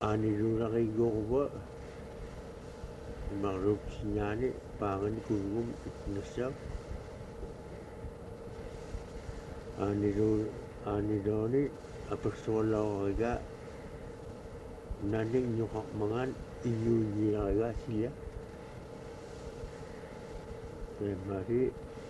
Anilulaki gorba marrup sinyani pangan kungum itnasa anidoni apersolawga naning nyukak mangan inyunyiraga siya mari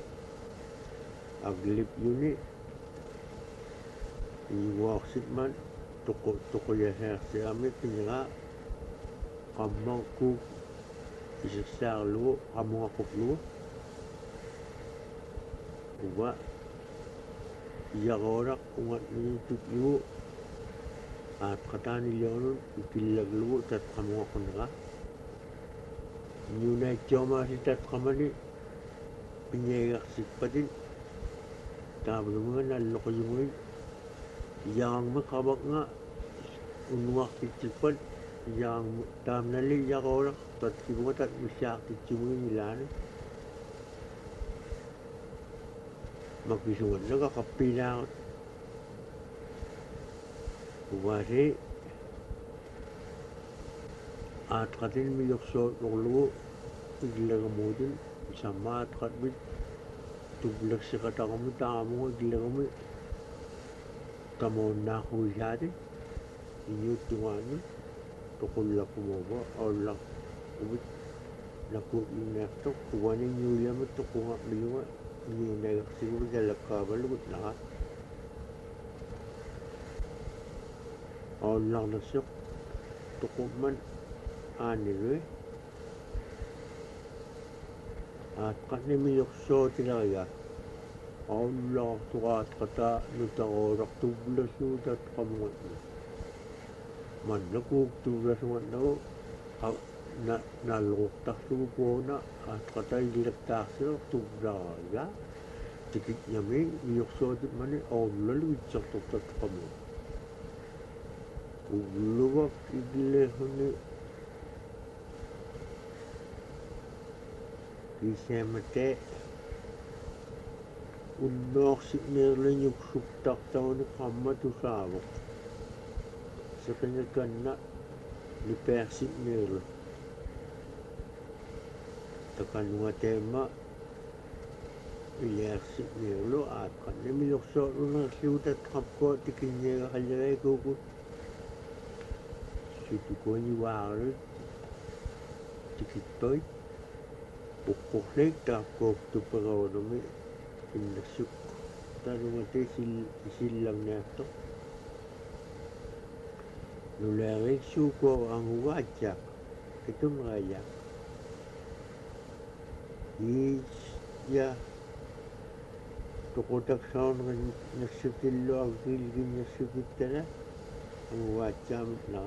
aglip yuni iwaksit man toko ya hersiami pinga kamang ku isasar lu kamang akop lu uba yagorak ungat nitut lu at katani lionun ipilag lu tat kamang akon nga nyunay choma si tat kamani pinyegak sikpatin tabi mga naloko yung yang makabak nga unwak titipad yang tam nali yagorak tat kibunga tat misyak titipungin nilani magbisungan nagakapilangot ubasi at katin miyoksot nuklugo iglagamudin sama at katbit tublak sa katakamu tamo iglagami tamo na kuhyati inyo tunganin tukulak kumoba o lak ubit nakut inakto kuwanin yuya mo tukungak milunga inyo nagaksiguro dalak kabalugot na o lak nasok tukuman anilwe at kanimiyok so tinaya Allah tukat kata nutakorak tublas nutat kamungat man nakuk tublas ngat na nalukok tak tubo na at kata ilak taksir tublaya tikit nyami miyok so tit mani Allah luwitsak tukat kamungat uluwak igilehoni kisemate unnok siknerlen yung suktak taon ni kama tusawak sa kanya kana ni persik nerlen takan mga tema ilersik nerlo at kanya miloksok ng siutat kapko tikinya kalyay kuku situ ko ni wari tikitoy pukuklik takok tu pagawami pinasuk tarumate silang nato nularik suko ang wajak itu merayak ya tukotak saun nasukilo ang kilgin nasukitana ang wajam na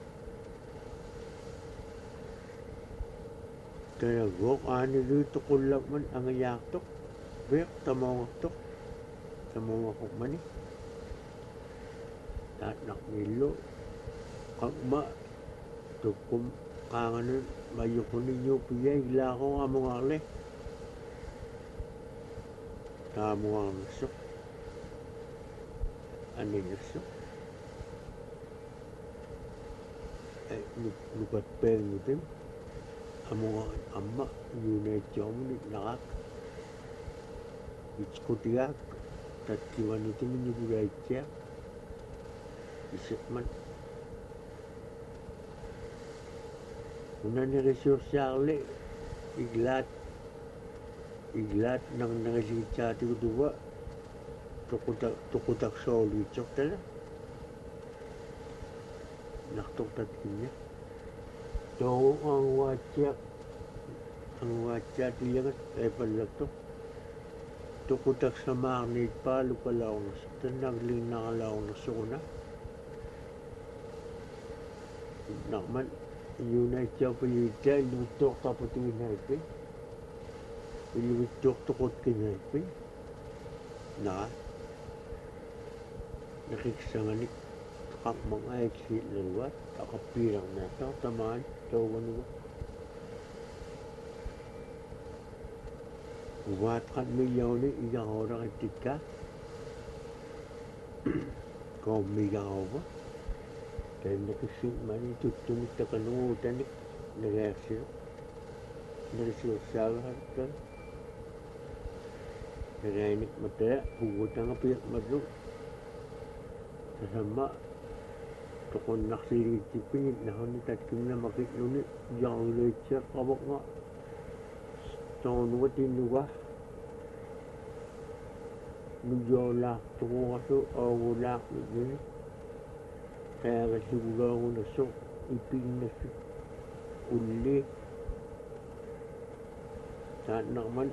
kaya gok ani dito kulak man ang yaktok bek tamawaktok tamawakok mani at nakmilo kagma tukum kanganan mayukunin nyo piya ila ko nga mga ale tamo ang nasok ani nasok ay lukat peng itim amo amma yunay chomni nakak ichkutiak tatkiwan itu menyebutnya isipman unan resoursyale iglat nang nangasitsati ko duwa tukutak soli chok tala naktuktat kinya so ang wajak liyangat ay palaktok tukutak sa magnit pa lupalaw na sa nagling nakalaw na suna nakman yun ay siya palita ilutok kapatuin naipin ilutok tukot kinaipin na nakiksanganik kak mga exit lalwat kakapirang na ito tamaan tawan mo Wat kan miljoni iga orang etika kau miga apa Nakisip mani tuttumit takanuutanik nagasiursaagarkan nagainik mataya hugutangapiak madlu tasama toqonnarsiligitsippinik nahuni tatkimna makitnuni yaruleitsia qavaqqa toonuga tinnuga nujoolaarturugasu oogulaaqnuni qaagasuguloogunassu ipinnassu ulli taannaqman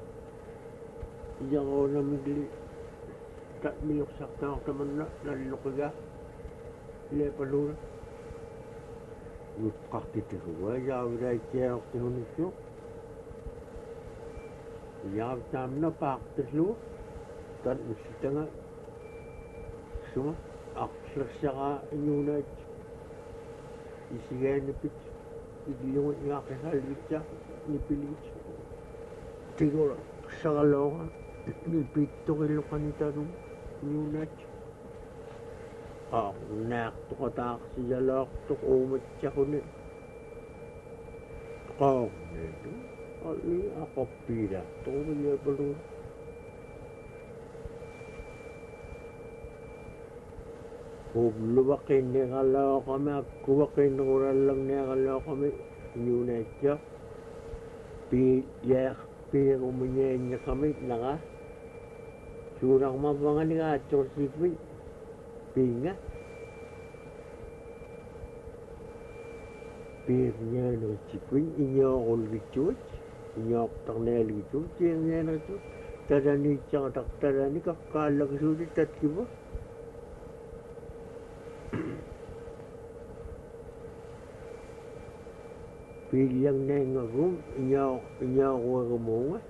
iyaruunamigli ta'miuqsartaartamanna nalluqiga leepaluuna nutqartitiguga yaavulaitsiaortihunissu yaavtaamna paaqtillu tan ussitanga suma aqslersaqa inuunaat isigaanipit iglungut ngaaqqisalvitsa nipilit tigora saqalooqa nipittoqilluqanitanum inuunaat naaqtoqataaqsiyalaartoq uumatsaquni qaorneetu alli aqorpiilaartoquvilleepaluun hubluvaqinnigalaoqami akkuvaqinnerulallagniagalaoqami inuunaatsa piirumiñaanñaqami naqa suunarmavvanganigaatsorsiikmi piinga piirñaaneritsikuin iñoorulgitsuut iñoortarnialigitsuut tiirñaaneritsuut talaniitsaqataqtalani kaqqaallakisuuti tatkiva piillannaangagum iñooruagumuunga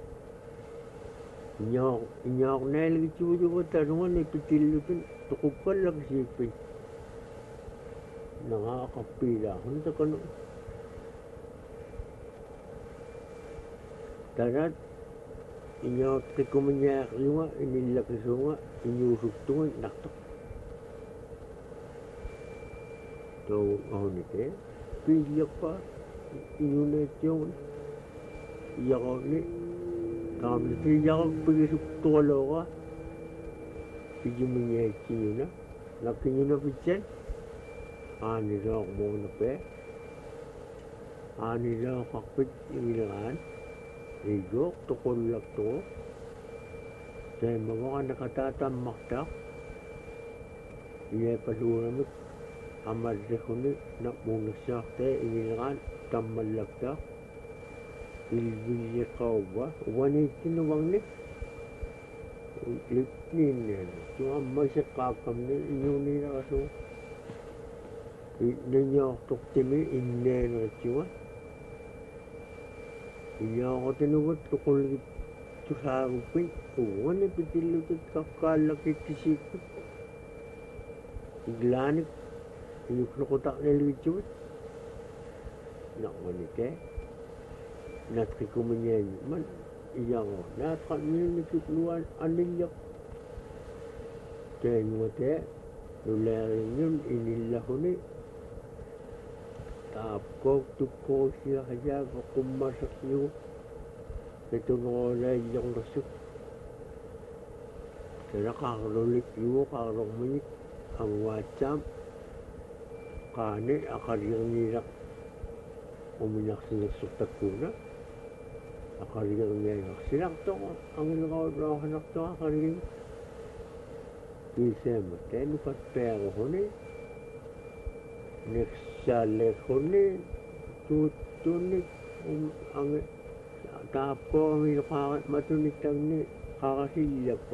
iñoornaaligitsuutugu tanungani pitillutun tuquppallakisiikpin naqaaqarpiilaarun takanu tanat iñoortrikumiñaaqlunga inillakisuunga iñuusuktunga nartoq tou aunite piillappa inunaatsuunga iyaqorni kaamliti iyaqorpigisuktuqalooqa pijumiñaatsiñuna nakkiñunapitsan aanilooqmuunape aanilooqarpit igileqaan igooq tuqullaktuqu taimavaqanaqataatammartaaq iyapaluunamik амаллахуни напмуунерсаартаа игилерaan таммаллактаа илвиллеқаува уанииттинуварни литнииннaan туаммасеққааққамни иниунилерасуу инниортортими иннаанеритсуга иниоротинугут туқулгит тусаагуппин уани питиллутит қаққааллакиттисиикпут иглааник iukluqutaqnalvitsugut naqmanike natqikumiñaani man iyaqo naatqanniinnikikluan anillaq taanguate nulaarinnun inillahuni taapkook tukkoosiaqajaaqo qummaseqnigu natunoolaillornersuk tanaqarlulik yugu qarlorminik anguaatsaam qaani aqariirniilaq uminarsinersurtakkuuna aqariirniangarsilartoqa angileqaulluarhanartoqa aqariin kiisaama taanupatpearuhuni neksaalleerhuni tuuttuunnik angi taappoamileqaarat matunittagni qarasillappo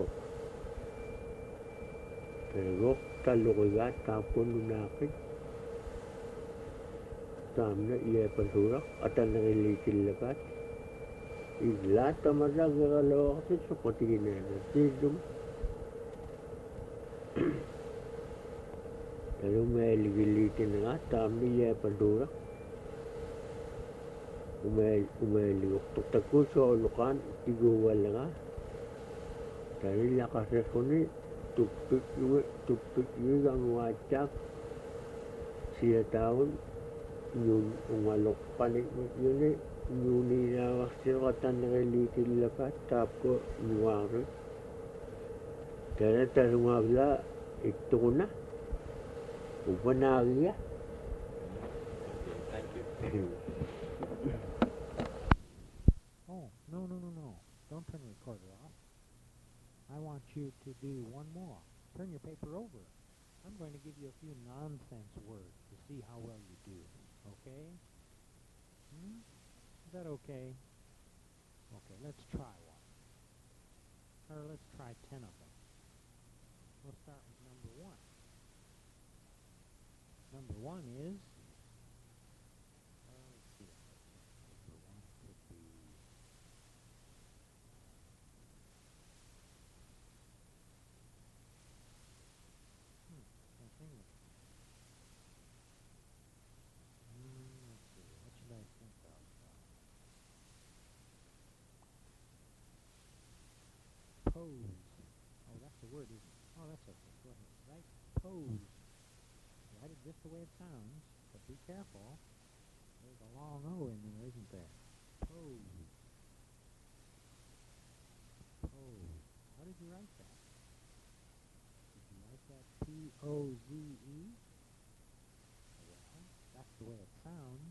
peegoq talluqigaat taappunnunaaqit taamna iyaapalhuuraq atannerilliitillapaat iglaattamalaggeraloortit suqutigineanatiillum talumaaliggilliitinagaa taamna iyaapalhuuraq umaaliortortakku sooluqaan tiguuvallagaa talillaqaserhuni tuppiklugi anguaatsaaq siya taon yun umalok panik yun yuni na waksil katan relitil lapat tapko nuwari kaya tarumabla ito ko na upanagi ya. Thank you. Oh, no. Don't turn the recorder off. I want you to do one more. Turn your paper over. I'm going to give you a few nonsense words to see how well you do. Okay? Is that okay? Okay, let's try one. Or let's try 10 of them. We'll start with number 1. Number 1 is, let's see. Number 1 could be, can't think of it. Let's see, what should I think of? Pose. Oh, that's the word, isn't it? Oh, that's okay. Go ahead. Write pose. Write it just the way it sounds, but be careful. There's a long O in there, isn't there? Pose. Pose. How did you write that? Did you write that P-O-Z-E? Well, that's the way it sounds.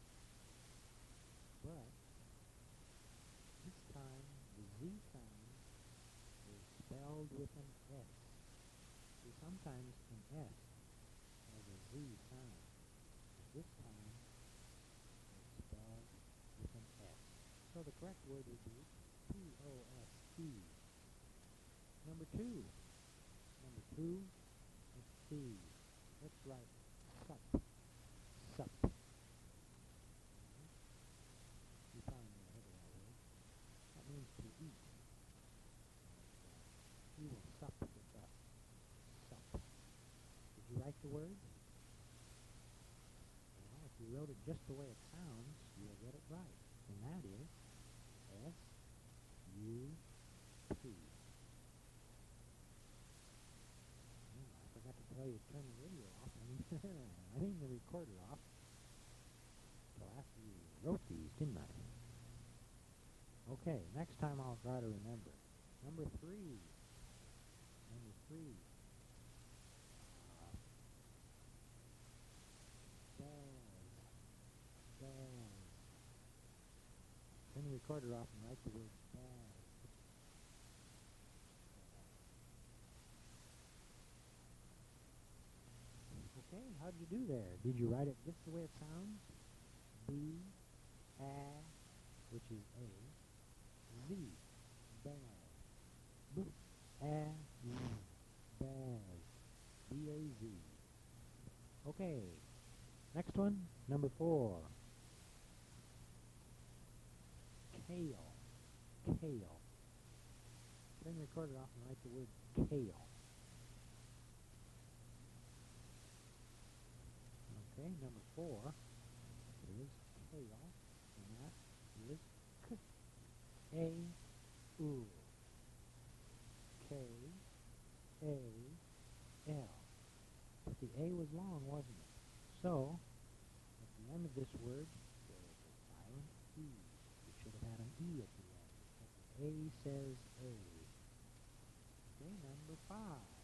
But this time, the Z sound is spelled with an S. See, sometimes an S has a Z sound. But this time, it's spelled with an S. So the correct word would be P-O-S-E. Number 2. Number 2, let's see. Let's write sup. Sup. You probably never heard of that word. That means to eat. You will sup with us. Sup. Did you write the word? Well, if you wrote it just the way it sounds, you'll get it right. And that is S-U-P. I forgot to tell you to turn the radio off. I mean the recorder off. So after you wrote these, didn't I? Okay, next time I'll try to remember. Number 3. Number 3. Baz. Turn the recorder off and write the word baz. Okay, how did you do there? Did you write it just the way it sounds? B-A, which is A, Z, baz. B-A-Z, baz. B-A-Z. Okay, next one, number 4. Kale. Kale. Turn the recorder off and write the word kale. Okay, number 4 is kale, and that is K-A-U. K-A-L. But the A was long, wasn't it? So, at the end of this word, there is a silent E. You should have had an E at the end, because the A says A. Okay, number 5.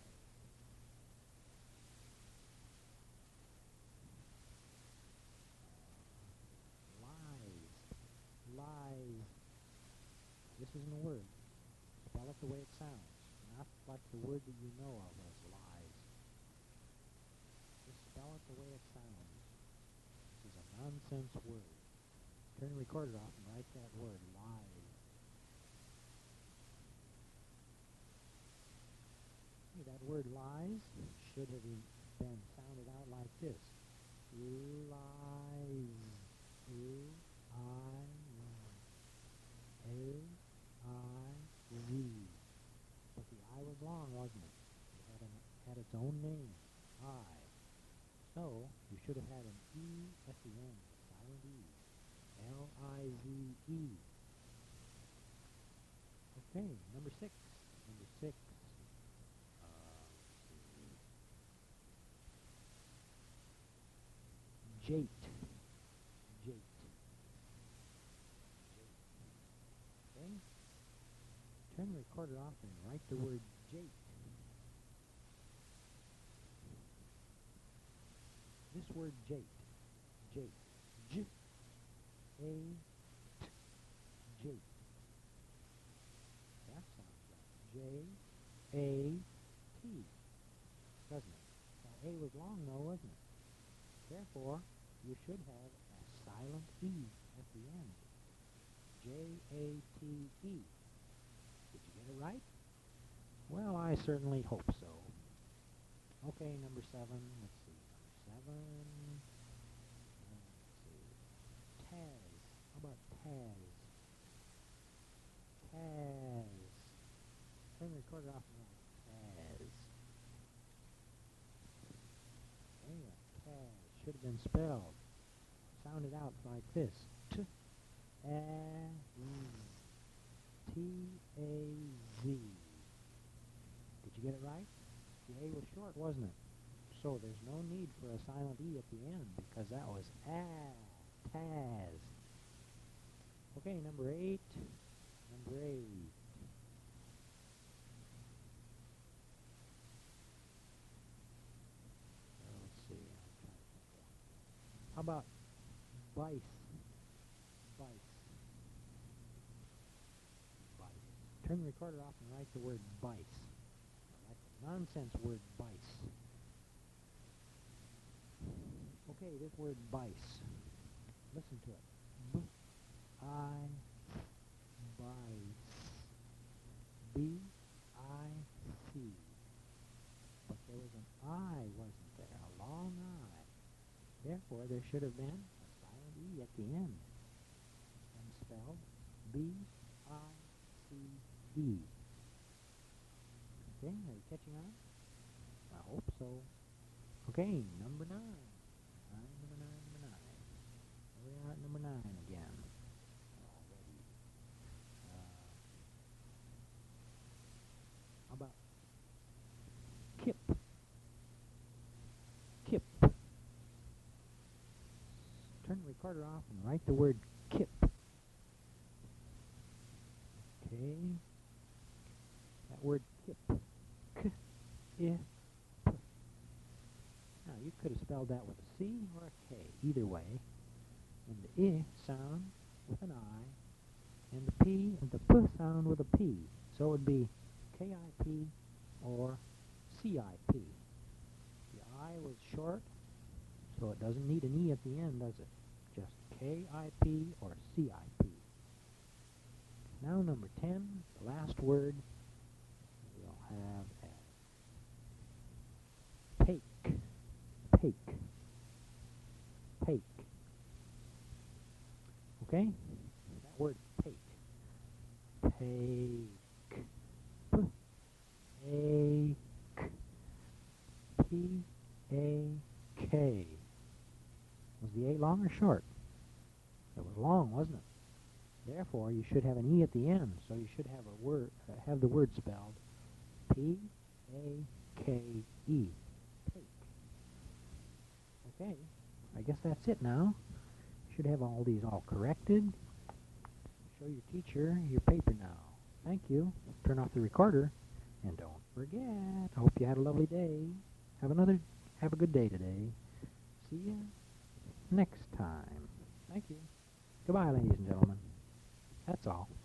Lies. This isn't a word. Spell it the way it sounds, not like the word that you know of as lies. Just spell it the way it sounds. This is a nonsense word. Turn the recorder off and write that word, lies. Okay, that word lies should have been sounded out like this. Lies. L-I-Z. But the I was long, wasn't it? It had its own name, I. So, you should have had an E at the end, silent E. L-I-Z-E. Okay, number 6. Number 6. jate. Jate. Okay? Turn the recorder off and write the word jate. This word jate. Jate. J-A-T. Jate. That sounds like J-A-T. Doesn't it? Well, A was long though, wasn't it? Therefore, you should have a silent E at the end. J-A-T-E. Did you get it right? Well, I certainly hope so. Okay, number 7. Let's see. Number 7. Let's see. Taz. How about Taz? Taz. Turn the recorder off and write Taz. Anyway, Taz should have been spelled. Sounded out like this. T-A-Z. Did you get it right? The A was short, wasn't it? So there's no need for a silent E at the end because that was Taz. Okay, number 8. Number 8. Let's see. I'm trying to think of one. How about Bice? Bice. Bice. Turn the recorder off and write the word bice. That nonsense word bice. Okay, this word bice. Listen to it. B-I-bice. B-I-C. But there was an I, wasn't there? A long I. Therefore, there should have been a silent E at the end. And spelled B-I-C-E. Okay, are you catching on? I hope so. Okay, number 9. Number 9. We are at number 9 again. Already. How about Kip? Kip. Turn the recorder off and write the word Kip. Okay. That word Kip. K-I-P. Now, you could have spelled that with a C or a K, either way. And the I sound with an I, and the P and the P sound with a P. So it would be K-I-P or C-I-P. The I was short, so it doesn't need an E at the end, does it? Just K-I-P or C-I-P. Now number 10, the last word we'll have as Pake. Pake. Pake. Okay? That word pake. Pake. P-A-K. P-A-K. Was the A long or short? It was long, wasn't it? Therefore, you should have an E at the end, so you should have a word, have the word spelled P-A-K-E. Pake. Okay, I guess that's it now. You should have all these all corrected. Show your teacher your paper now. Thank you. Turn off the recorder, and don't forget. I hope you had a lovely day. Have a good day today. See you next time. Thank you. Goodbye, ladies and gentlemen. That's all.